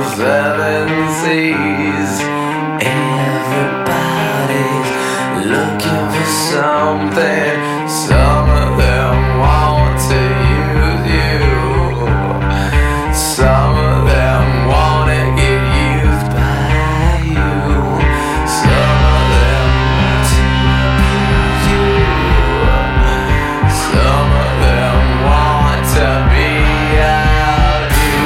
seven seas. Everybody's looking for something. Some of them want to use you. Some of them want to get used by you. Some of them want to abuse you. Some of them want to be out you.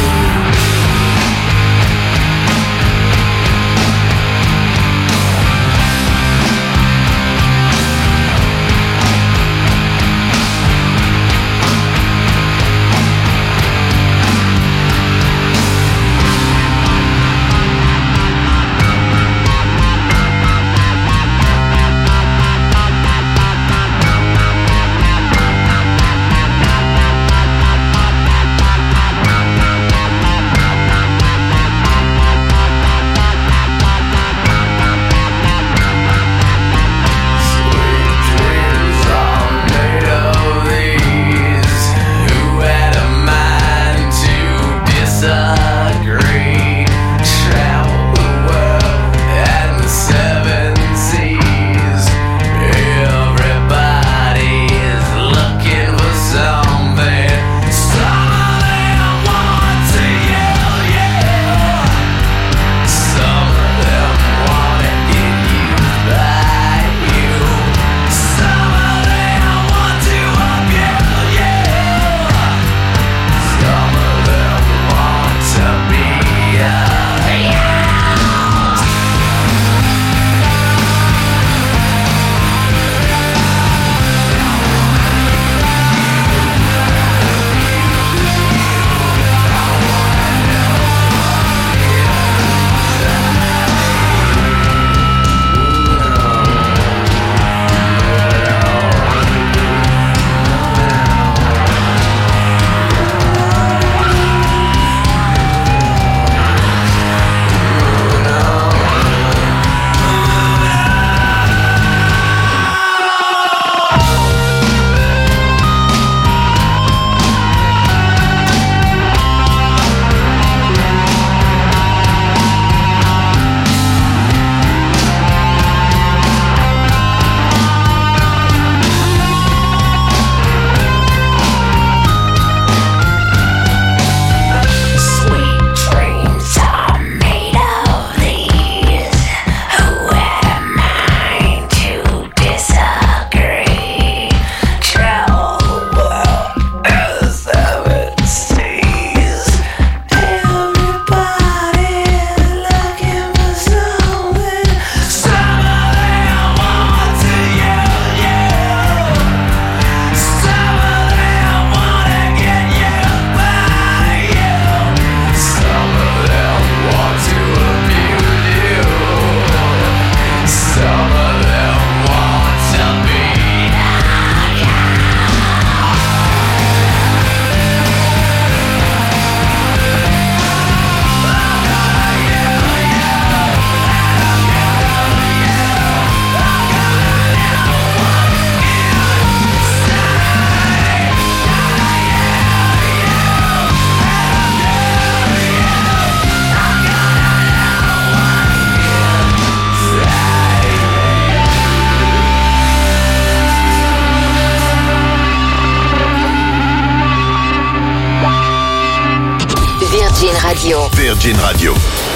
Virgin Radio,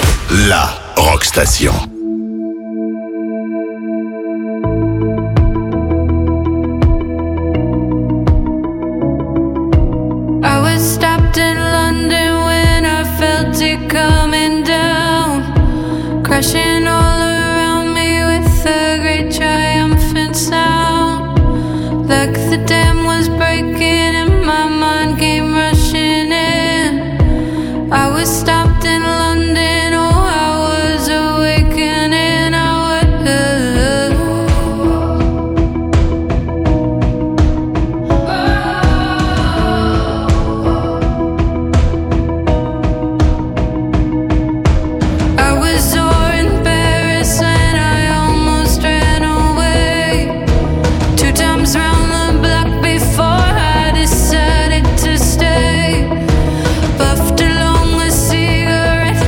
la rock station. I was stopped in London when I felt it coming down, crashing all around me with a great triumphant sound, like the dam was breaking and my mind came rushing in. I was stopped in London, oh I was awakening, I was sore in Paris and I almost ran away, 2 times round the block before I decided to stay. Puffed along a cigarette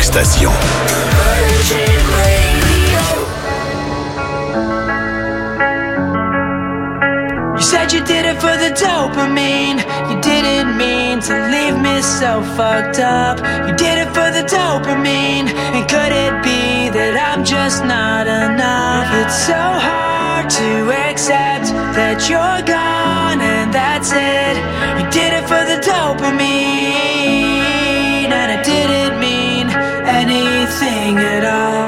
Station. Virgin Radio. You said you did it for the dopamine. You didn't mean to leave me so fucked up. You did it for the dopamine. And could it be that I'm just not enough? It's so hard to accept that you're gone and that's it. You did it for the dopamine, and it didn't mean anything at all.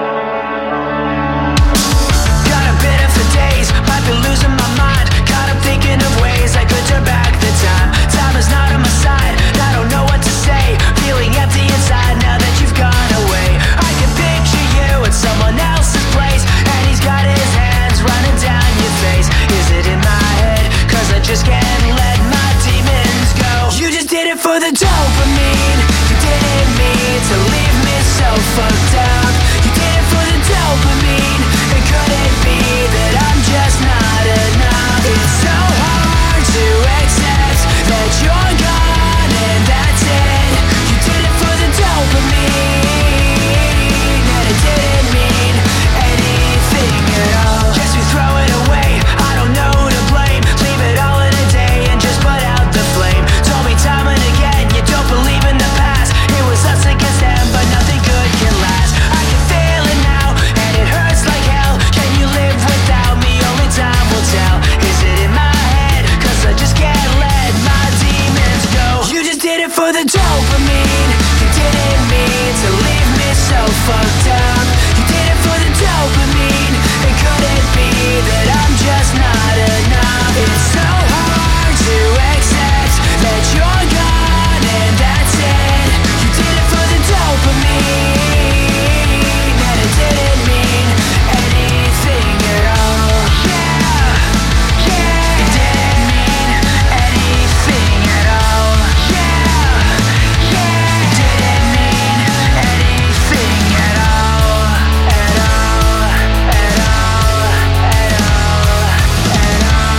Got a bitter for days, might be losing my mind. Caught up thinking of ways I could turn back the time. Time is not on my side, I don't know what to say. Feeling empty inside now that you've gone away. I can picture you at someone else's place, and he's got his hands running down your face. Is it in my head? Cause I just can't let my demons go. You just did it for the dopamine. You didn't mean to leave me so fucked up. You did it for the dopamine. And could it be that I'm just not enough? It's so hard to accept that you're gone and that's it. You did it for the dopamine, and it didn't mean anything at all. Guess we throw it away, I don't know who to blame. Leave it all in a day and just put out the flame. Told me time and again you don't believe in the past. It was us against them, but nothing good can last. I can feel it now, and it hurts like hell. Can you live without me? Only time will tell. Is it in my head? Cause I just can't let my demons go. You just did it for the dopamine. You didn't mean to leave me so fucked up. You did it for the dopamine. And could it be that I'm just not enough? It's so hard to accept that you're gone and that's it. You did it for the dopamine, and it didn't mean anything at all. Yeah, yeah, it didn't mean anything at all. Yeah, yeah, it didn't mean anything at all. At all, at all, at all, at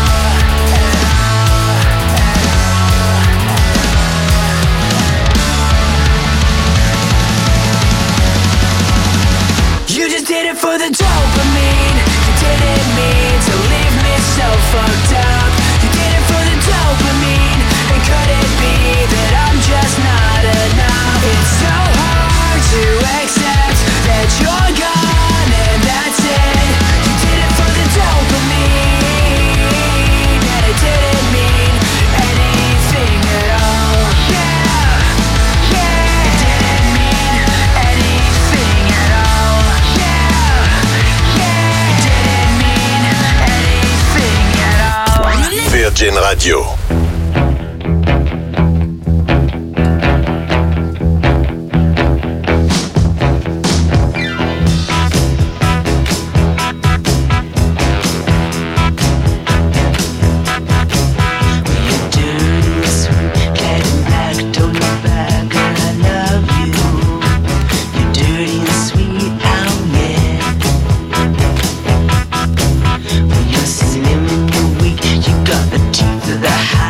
all. You just did it for the dopamine. You didn't mean to leave me so fucked up. You did it for the dopamine. And could it be that I'm just not enough? It's so hard to accept that you're gone and that's it. You did it for the dopamine, and it didn't mean anything at all. Yeah, yeah, it didn't mean anything at all. Yeah, yeah, it didn't mean anything at all. Virgin Radio. The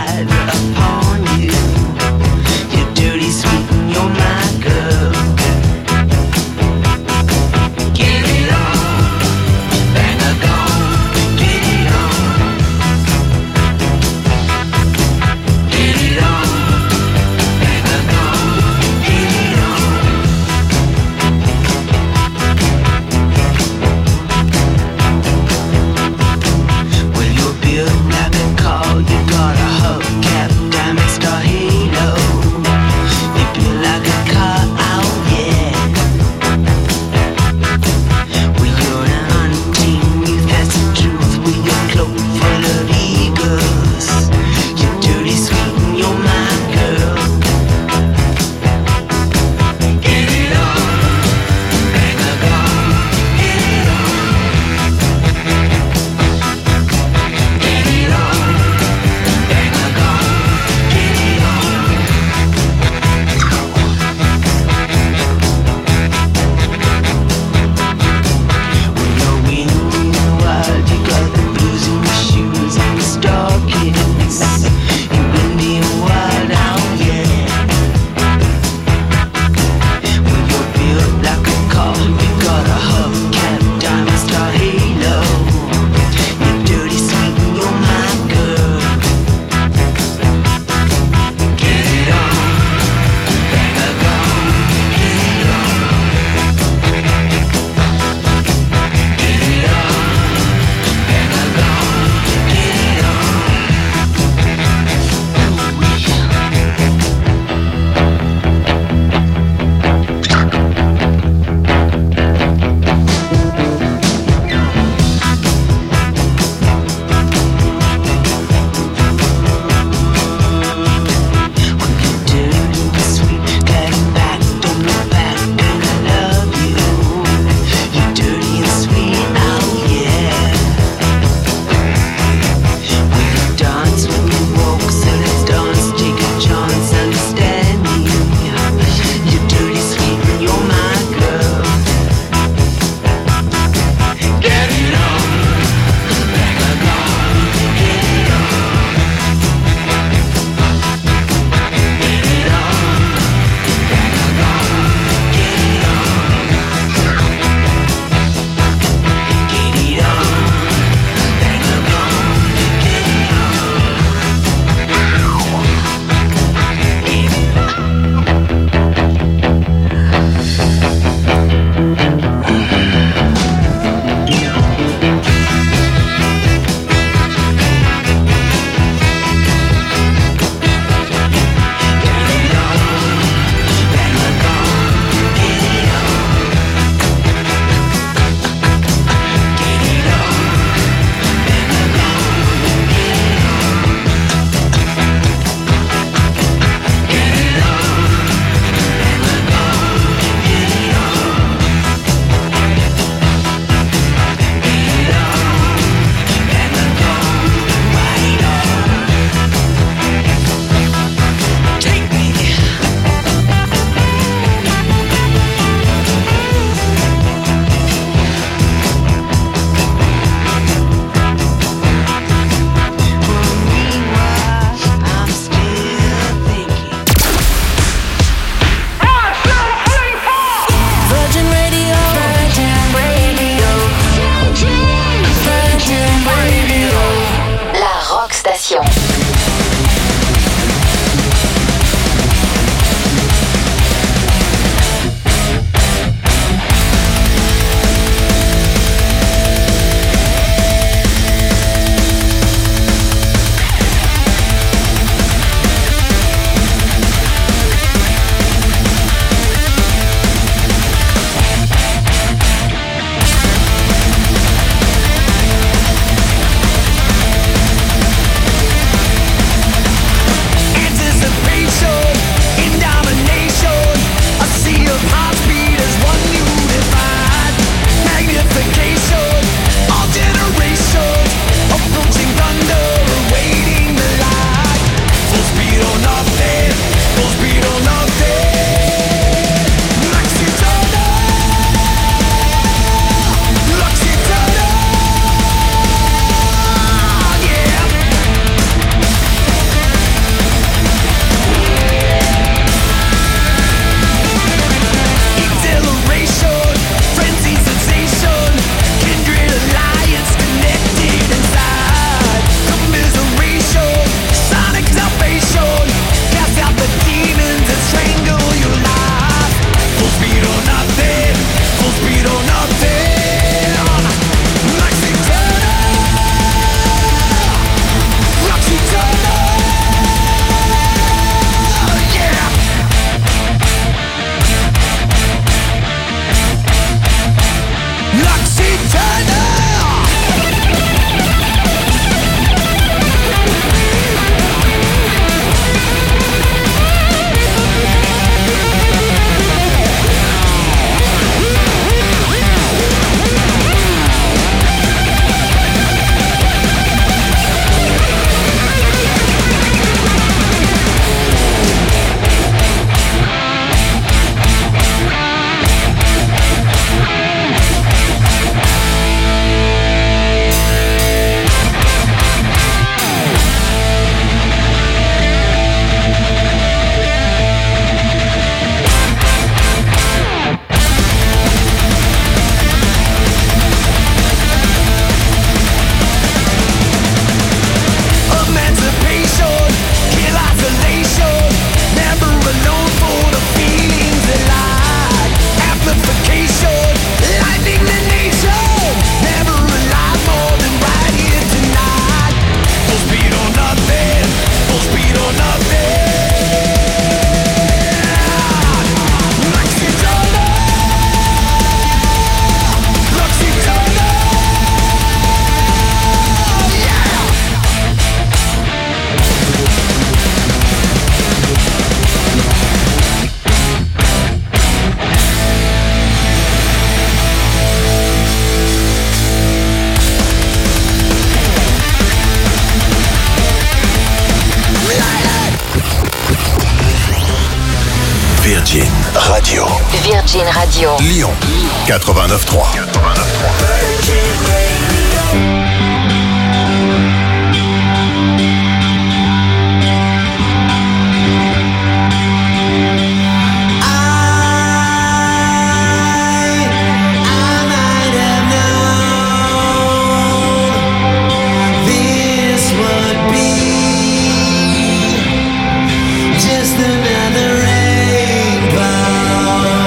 Virgin Radio. Virgin Radio. Lyon 89.3.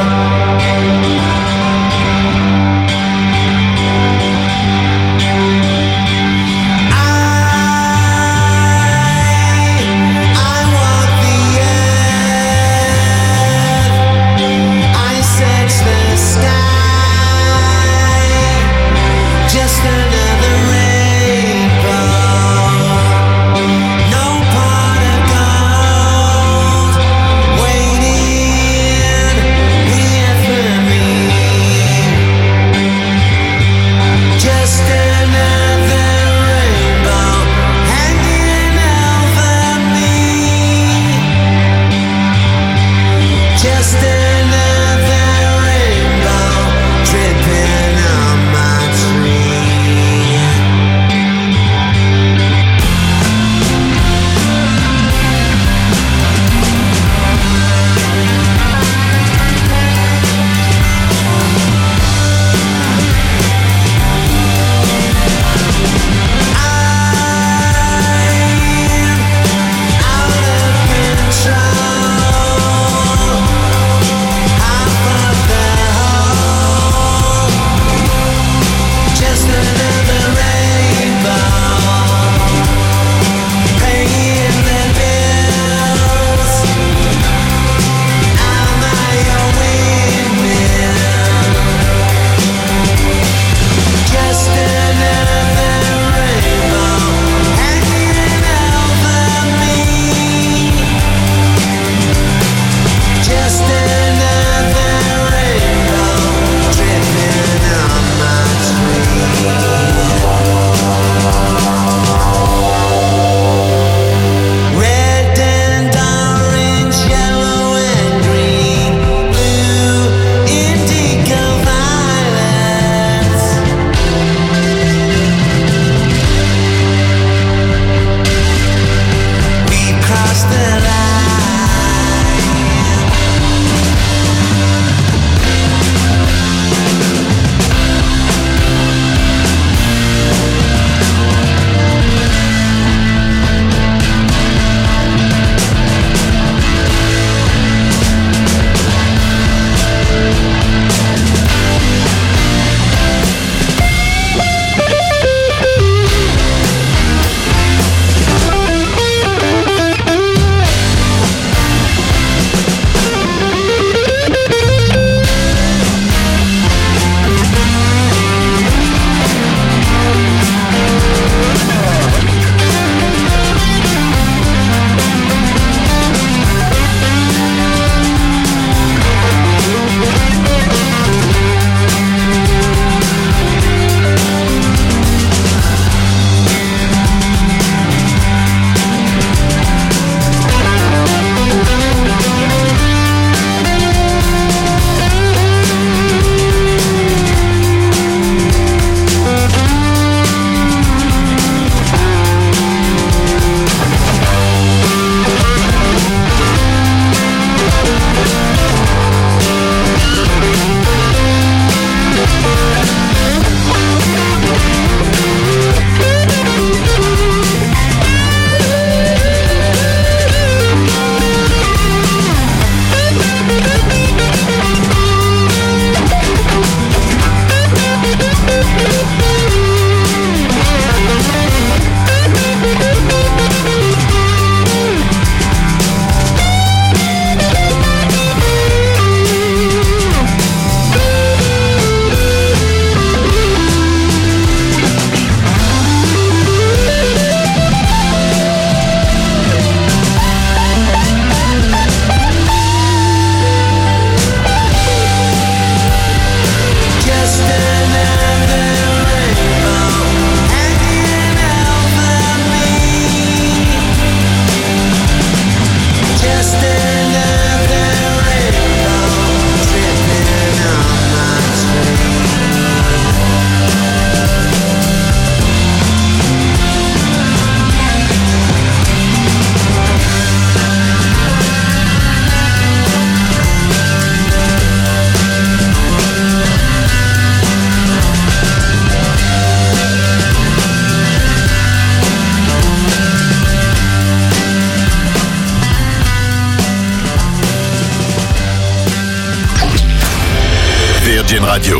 Another rainbow. Radio.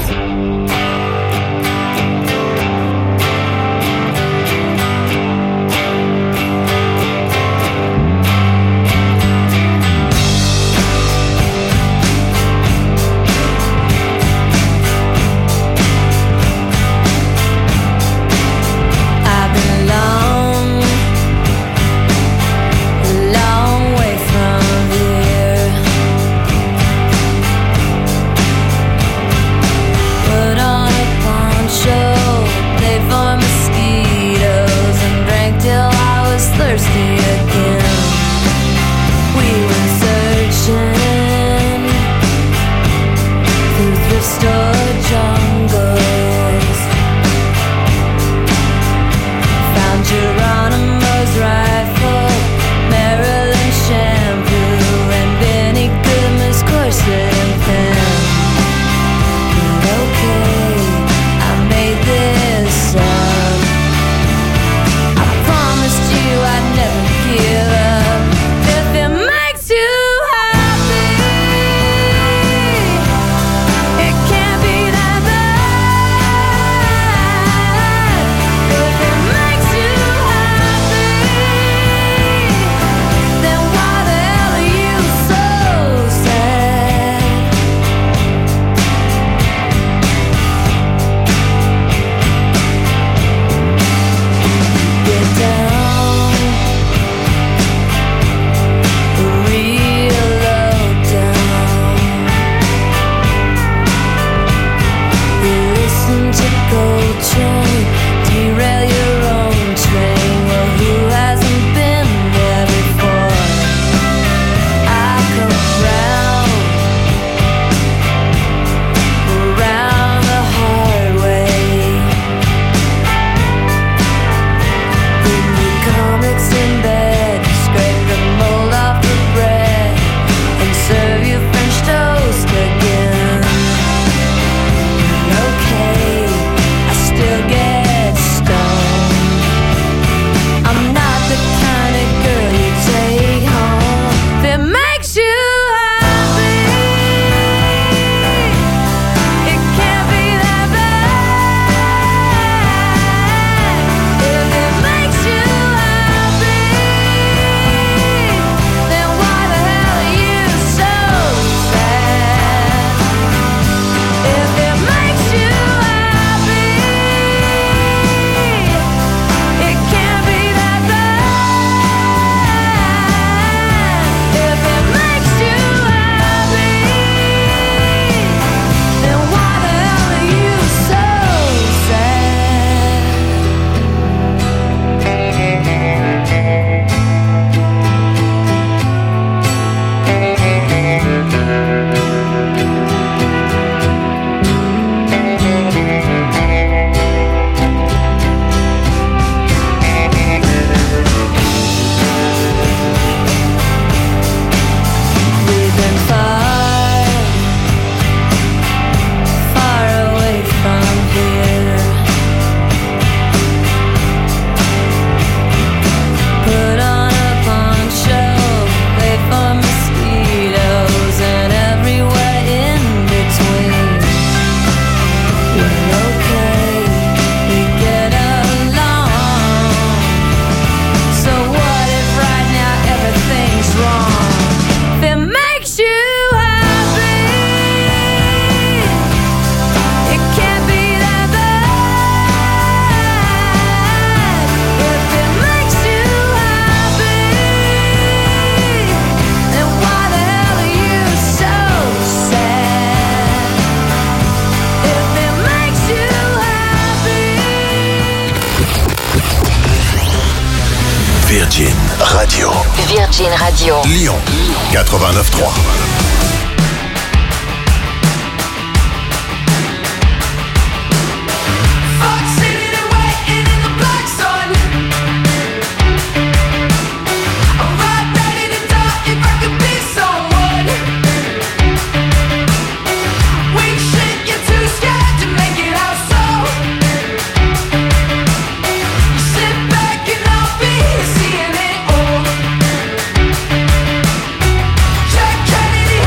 Virgin Radio. Virgin Radio. Lyon 89.3. Kennedy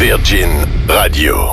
Virgin Radio.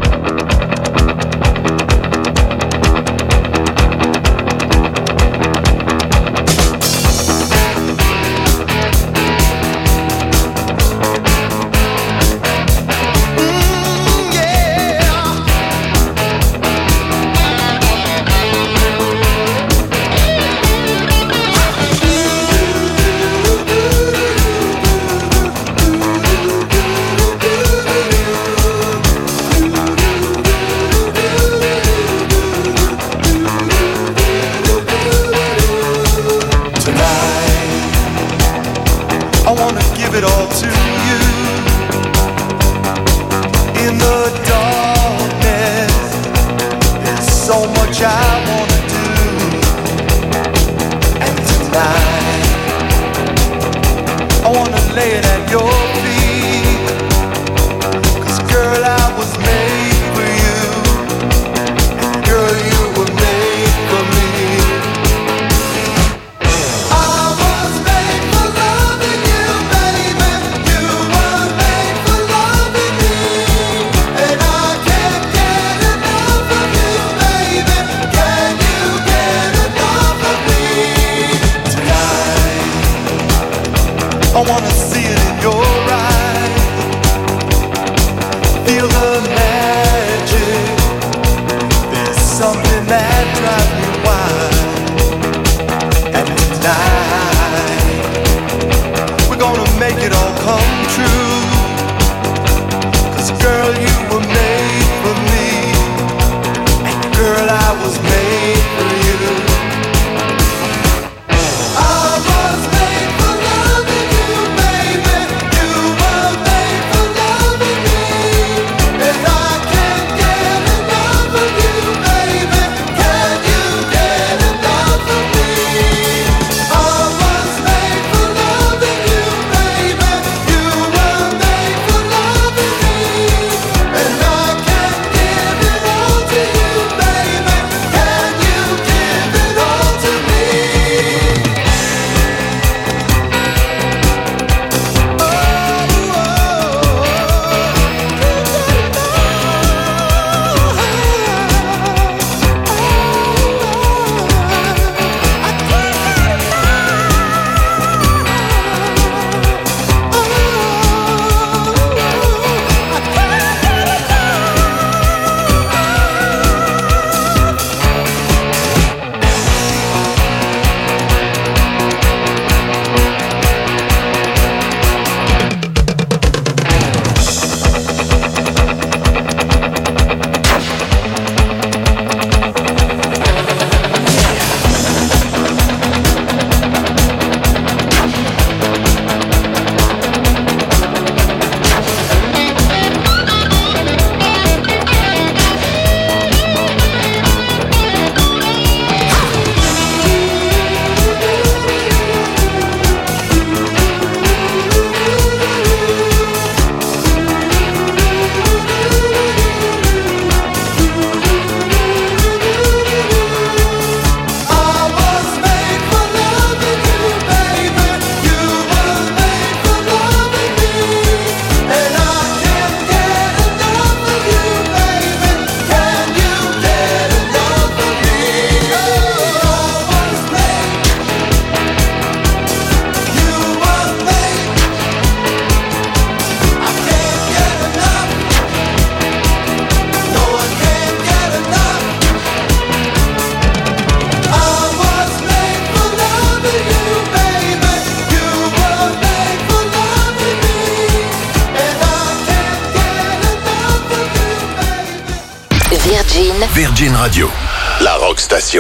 Virgin Radio, la rock station.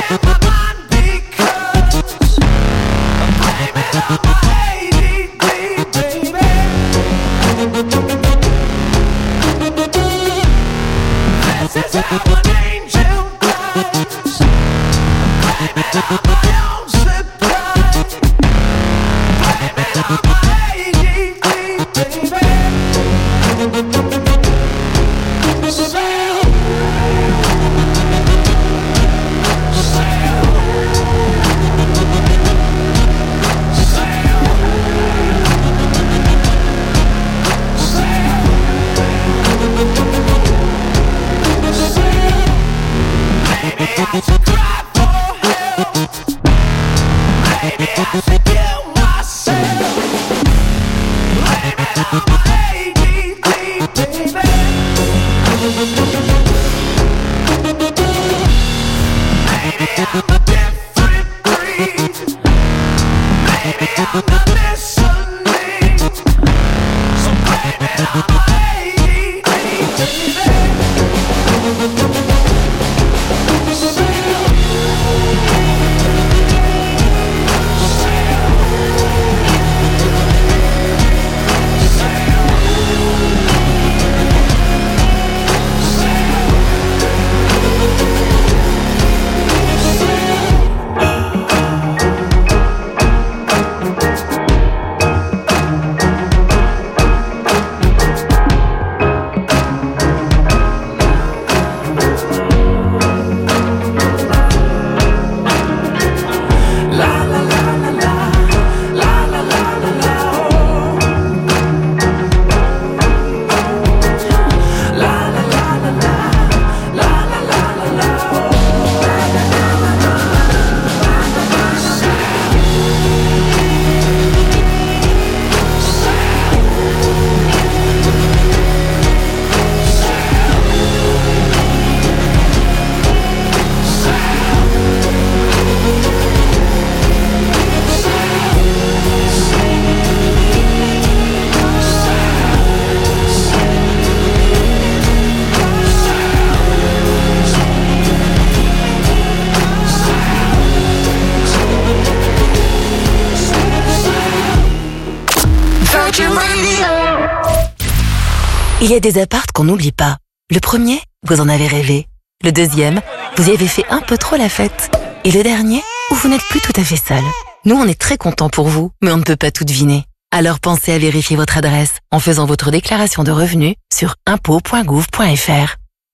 Il y a des apparts qu'on n'oublie pas. Le premier, vous en avez rêvé. Le deuxième, vous y avez fait un peu trop la fête. Et le dernier, où vous n'êtes plus tout à fait seul. Nous, on est très contents pour vous, mais on ne peut pas tout deviner. Alors pensez à vérifier votre adresse en faisant votre déclaration de revenus sur impôts.gouv.fr.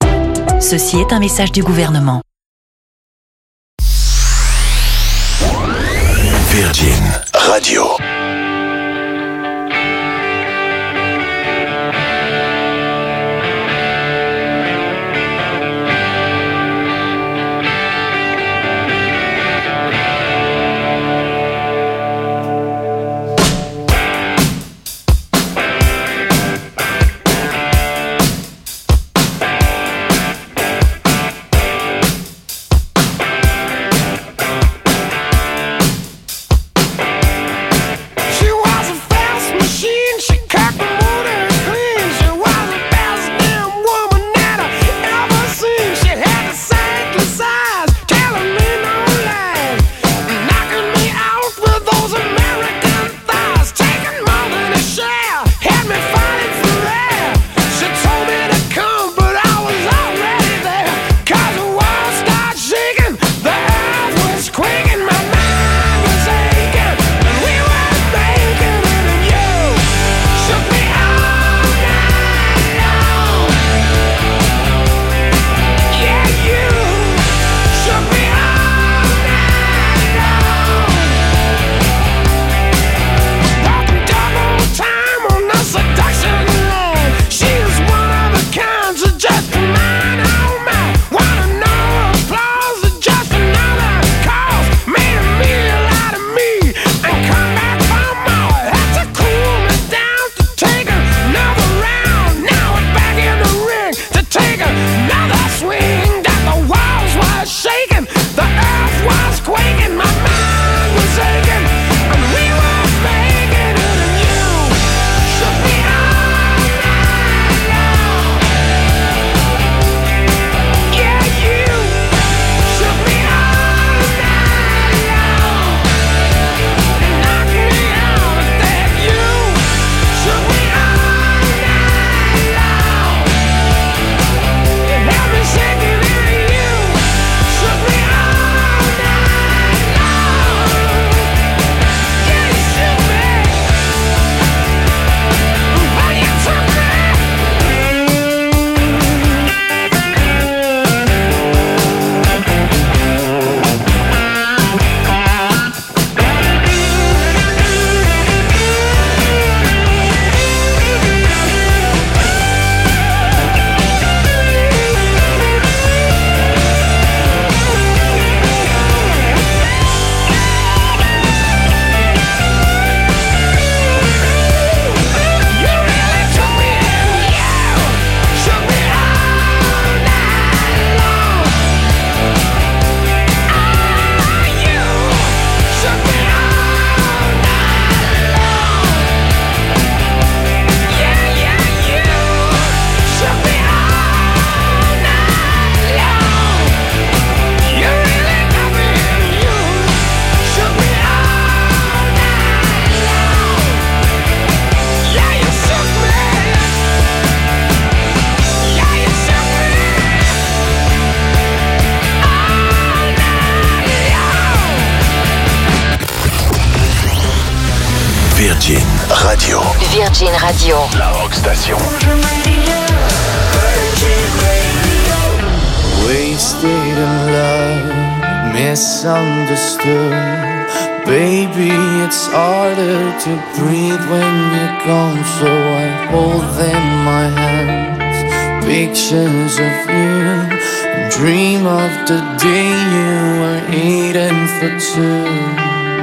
Ceci est un message du gouvernement. Virgin Radio. Je Virgin Radio. Virgin Radio. La Rock Station. Wasted in love, misunderstood. Baby, it's harder to breathe when you're gone, so I hold in my hands pictures of you and dream of the day you were eating for two.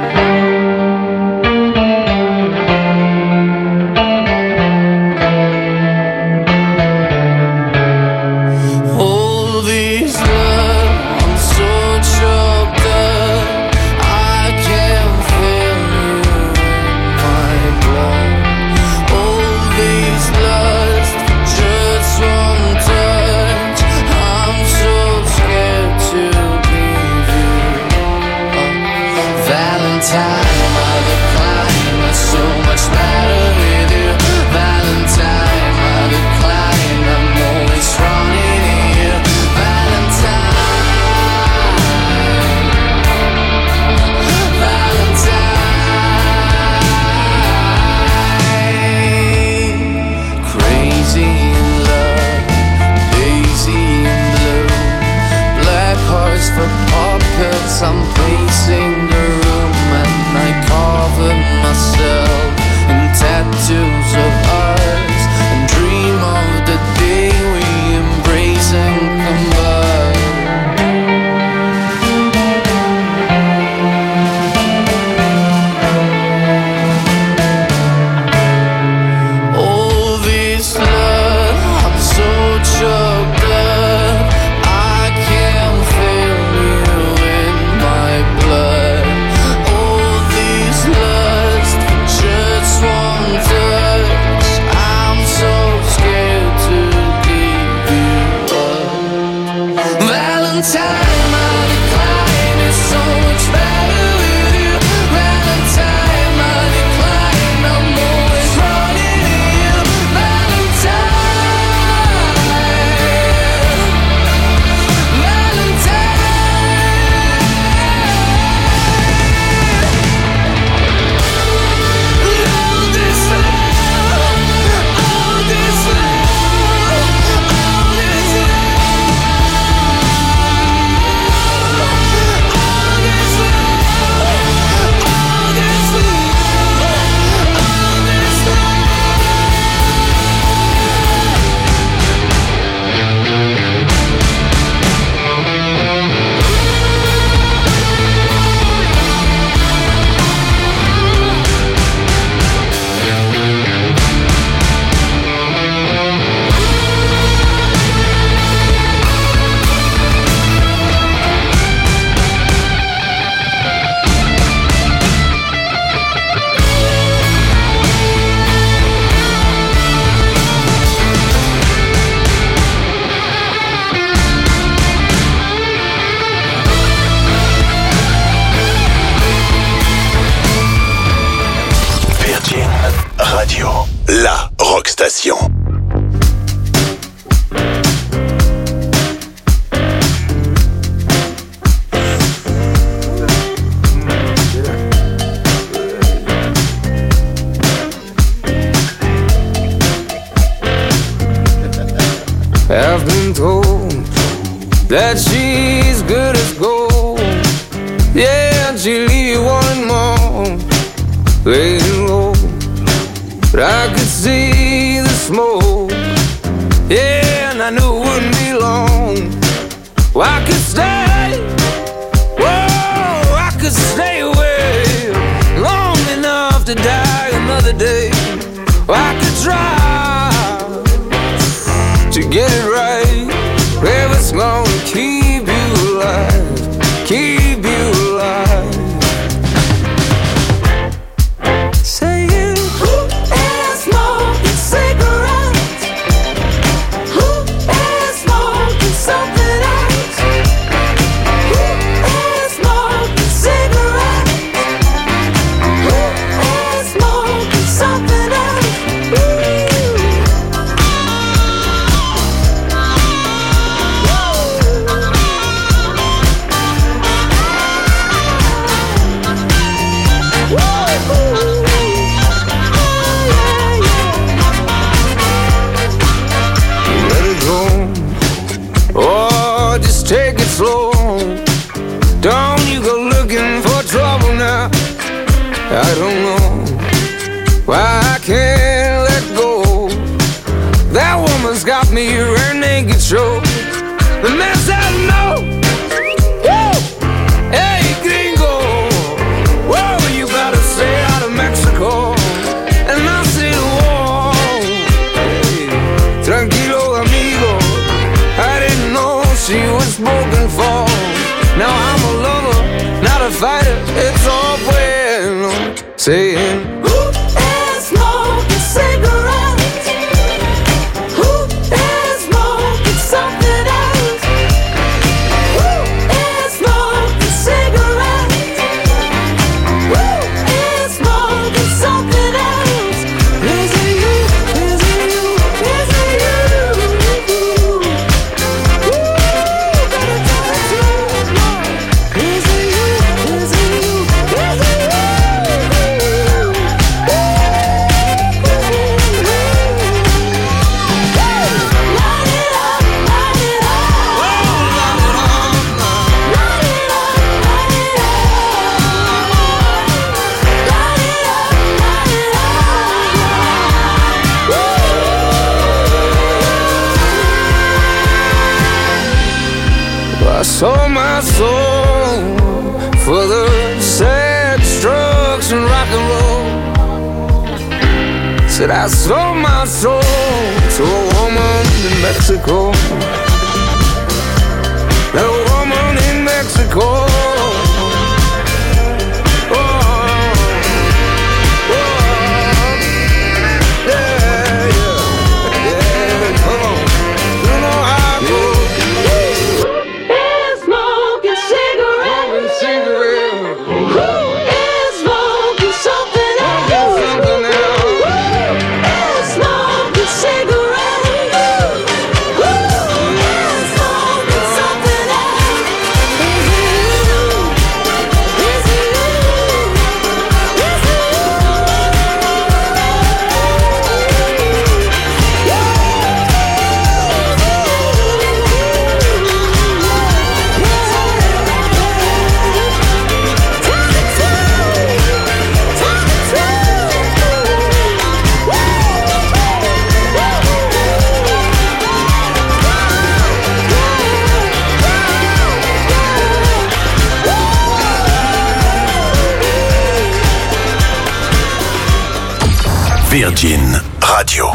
I'm pacing the room and I cover myself in tattoos of ours and dream of the day we embrace and combine. All this love, I'm so choked up, I can't feel you in my blood. All this lust for just one touch, I'm so scared to give you up. Valentine, my decline is so much better with you. Valentine, my decline, I'm always running to you. Valentine, all this love, all this love, all this love, all this love, all this love, all this love. Virgin Radio. La Rock Station. I've been told that she's good as gold. Yeah, and she'll leave you wanting more, laying low. But I could see the smoke, yeah, and I knew it wouldn't be long. Well, I could stay, whoa, I could stay away long enough to die another day. Well, I could try to get it right, if it's gonna keep you alive, keep you alive. Saying, who is smoking cigarettes? Who on, you go looking for trouble now. I don't know why I can't let go. That woman's got me her naked show. The man said no. Woo! Hey, gringo, whoa, you better stay out of Mexico. And I said, whoa, hey, tranquilo, amigo. I didn't know she was spoken for. Now I'm a lover, not a fighter. It's all bueno. Saying, who is smoking cigarettes? Who is smoking something else? Who is smoking cigarettes? Who is smoking something else? Is it you? Is it you? Is it you? Ooh, better tell the truth, Lord. Is it you? Is it you? Is it you? I sold my soul for the sad strokes and rock and roll. Said I sold my soul to a woman in Mexico. That woman in Mexico. Oh, oh, yeah, yeah, yeah, come on. You know how I go. Virgin Radio.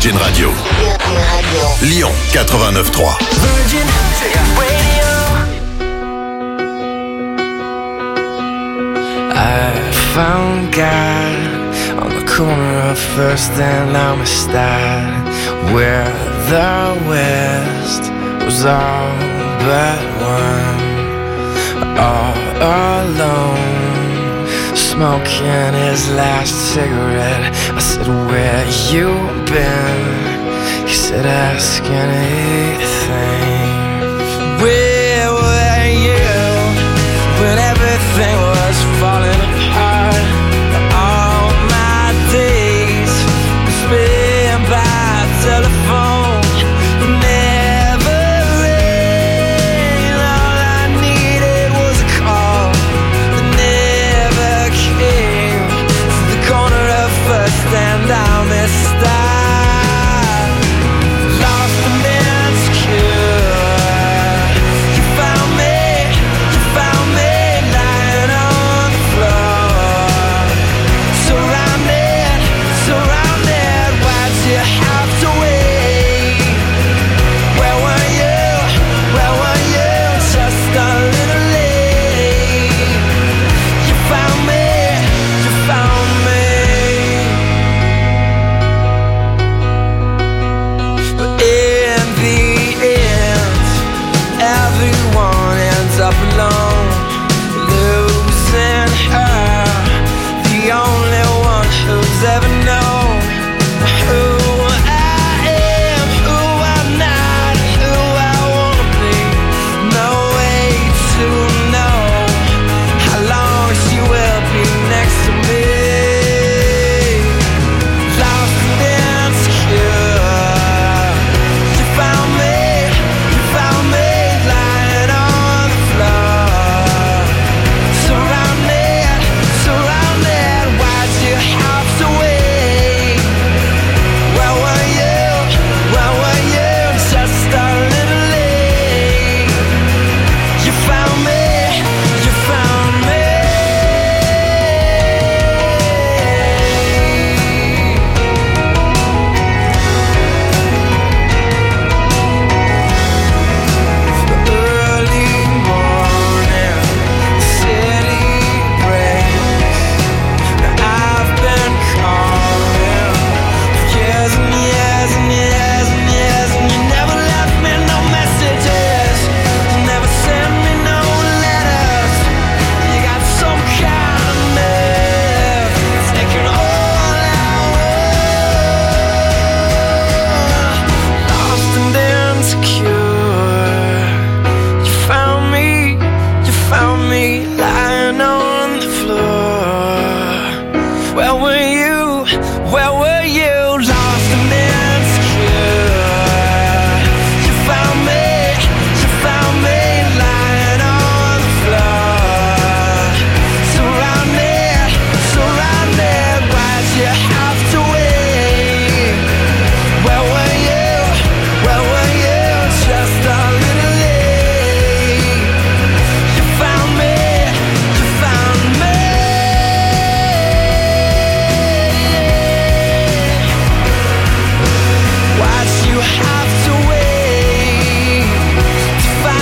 Virgin Radio. Lyon 89.3. Virgin Radio. I found God on the corner of First and Amistad, where the West was all but one, all alone, smoking his last cigarette. I said, where you been? He said, ask anything. Where